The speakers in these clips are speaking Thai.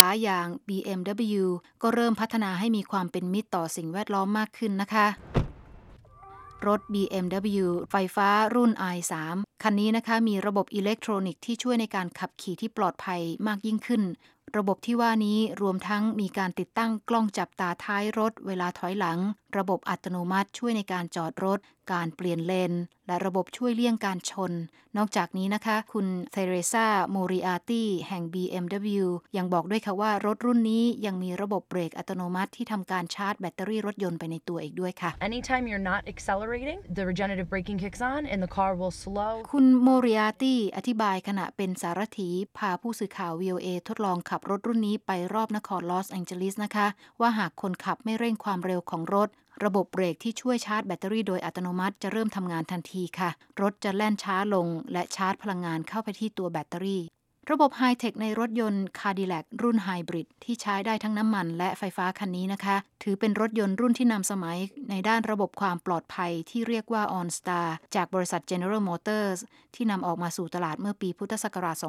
อย่าง BMW ก็เริ่มพัฒนาให้มีความเป็นมิตรต่อสิ่งแวดล้อมมากขึ้นนะคะรถ BMW ไฟฟ้ารุ่น i3 คันนี้นะคะมีระบบอิเล็กทรอนิกส์ที่ช่วยในการขับขี่ที่ปลอดภัยมากยิ่งขึ้นระบบที่ว่านี้รวมทั้งมีการติดตั้งกล้องจับตาท้ายรถเวลาถอยหลังระบบอัตโนมัติช่วยในการจอดรถการเปลี่ยนเลนและระบบช่วยเลี่ยงการชนนอกจากนี้นะคะคุณเทเรซาโมริอาตีแห่ง BMW ยังบอกด้วยค่ะว่ารถรุ่นนี้ยังมีระบบเบรกอัตโนมัติที่ทำการชาร์จแบตเตอรี่รถยนต์ไปในตัวอีกด้วยค่ะ Anytime you're not accelerating, the regenerative braking kicks on and the car will slow. คุณโมริอาตีอธิบายขณะเป็นสารถีพาผู้สื่อข่าว VOA ทดลองขับรถรุ่นนี้ไปรอบนครลอสแองเจลิสนะคะว่าหากคนขับไม่เร่งความเร็วของรถระบบเบรกที่ช่วยชาร์จแบตเตอรี่โดยอัตโนมัติจะเริ่มทำงานทันทีค่ะรถจะแล่นช้าลงและชาร์จพลังงานเข้าไปที่ตัวแบตเตอรี่ระบบไฮเทคในรถยนต์ Cadillac รุ่นไฮบริดที่ใช้ได้ทั้งน้ำมันและไฟฟ้าคันนี้นะคะถือเป็นรถยนต์รุ่นที่นำสมัยในด้านระบบความปลอดภัยที่เรียกว่า OnStar จากบริษัท General Motors ที่นำออกมาสู่ตลาดเมื่อปีพุทธศักราช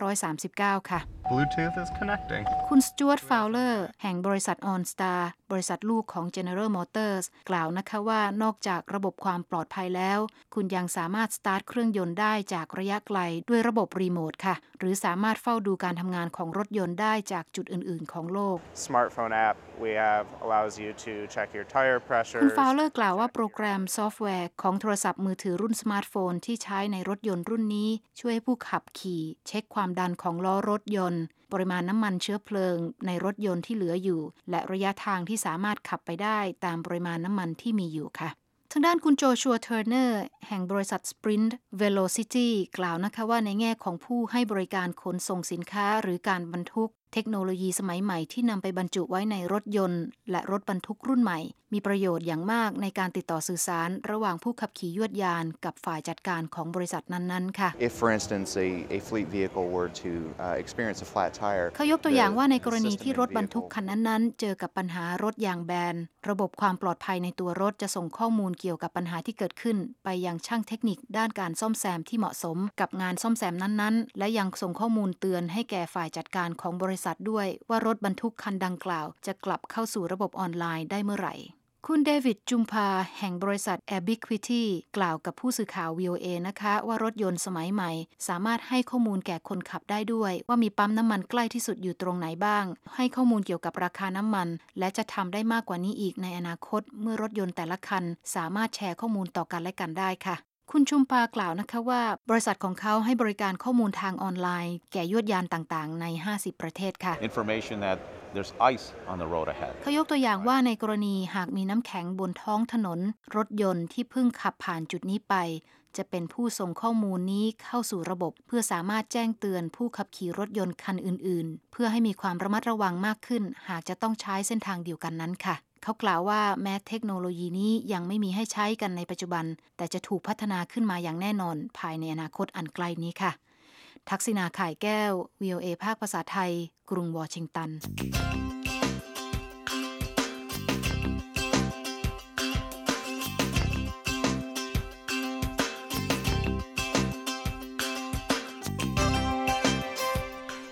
2539 ค่ะ Bluetooth is connecting. คุณสจ๊วต ฟาวเลอร์แห่งบริษัท OnStar บริษัทลูกของ General Motors กล่าวนะคะว่านอกจากระบบความปลอดภัยแล้วคุณยังสามารถสตาร์ทเครื่องยนต์ได้จากระยะไกลด้วยระบบรีโมทค่ะหรือสามารถเฝ้าดูการทำงานของรถยนต์ได้จากจุดอื่นๆของโลก Smartphone app we have allows you to check your tire pressure. คุณฟาวเลอร์กล่าวว่าโปรแกรมซอฟต์แวร์ของโทรศัพท์มือถือรุ่นสมาร์ทโฟนที่ใช้ในรถยนต์รุ่นนี้ช่วยให้ผู้ขับขี่เช็คความดันของล้อรถยนต์ปริมาณน้ำมันเชื้อเพลิงในรถยนต์ที่เหลืออยู่และระยะทางที่สามารถขับไปได้ตามปริมาณน้ำมันที่มีอยู่ค่ะทางด้านคุณโจชัวเทอร์เนอร์แห่งบริษัท Sprint Velocity กล่าวนะคะว่าในแง่ของผู้ให้บริการขนส่งสินค้าหรือการบรรทุกเทคโนโลยีสมัยใหม่ที่นำไปบรรจุไว้ในรถยนต์และรถบรรทุกรุ่นใหม่มีประโยชน์อย่างมากในการติดต่อสื่อสารระหว่างผู้ขับขี่ยวดยานกับฝ่ายจัดการของบริษัทนั้นๆค่ะ If for instance a fleet vehicle were to experience a flat tire เขายกตัวอย่างว่าในกรณีที่รถบรรทุกคันนั้นๆเจอกับปัญหารถยางแบนระบบความปลอดภัยในตัวรถจะส่งข้อมูลเกี่ยวกับปัญหาที่เกิดขึ้นไปยังช่างเทคนิคด้านการซ่อมแซมที่เหมาะสมกับงานซ่อมแซมนั้นๆและยังส่งข้อมูลเตือนให้แก่ฝ่ายจัดการของบริษัทด้วยว่ารถบรรทุกคันดังกล่าวจะกลับเข้าสู่ระบบออนไลน์ได้เมื่อไหร่คุณเดวิดจุมพาแห่งบริษัท Ubiquity กล่าวกับผู้สื่อข่าว VOA นะคะว่ารถยนต์สมัยใหม่สามารถให้ข้อมูลแก่คนขับได้ด้วยว่ามีปั๊มน้ำมันใกล้ที่สุดอยู่ตรงไหนบ้างให้ข้อมูลเกี่ยวกับราคาน้ำมันและจะทำได้มากกว่านี้อีกในอนาคตเมื่อรถยนต์แต่ละคันสามารถแชร์ข้อมูลต่อกันและกันได้ค่ะคุณชุมปากล่าวนะคะว่าบริษัทของเขาให้บริการข้อมูลทางออนไลน์แก่ยวดยานต่างๆใน50ประเทศค่ะ Information that there's ice on the road ahead เขายกตัวอย่างว่าในกรณีหากมีน้ำแข็งบนท้องถนนรถยนต์ที่เพิ่งขับผ่านจุดนี้ไปจะเป็นผู้ส่งข้อมูลนี้เข้าสู่ระบบเพื่อสามารถแจ้งเตือนผู้ขับขี่รถยนต์คันอื่นๆเพื่อให้มีความระมัดระวังมากขึ้นหากจะต้องใช้เส้นทางเดียวกันนั้นค่ะเขากล่าวว่าแม้เทคโนโลยีนี้ยังไม่มีให้ใช้กันในปัจจุบันแต่จะถูกพัฒนาขึ้นมาอย่างแน่นอนภายในอนาคตอันไกลนี้ค่ะทักษิณา ข่ายแก้ว VOA ภาคภาษาไทยกรุงวอชิงตัน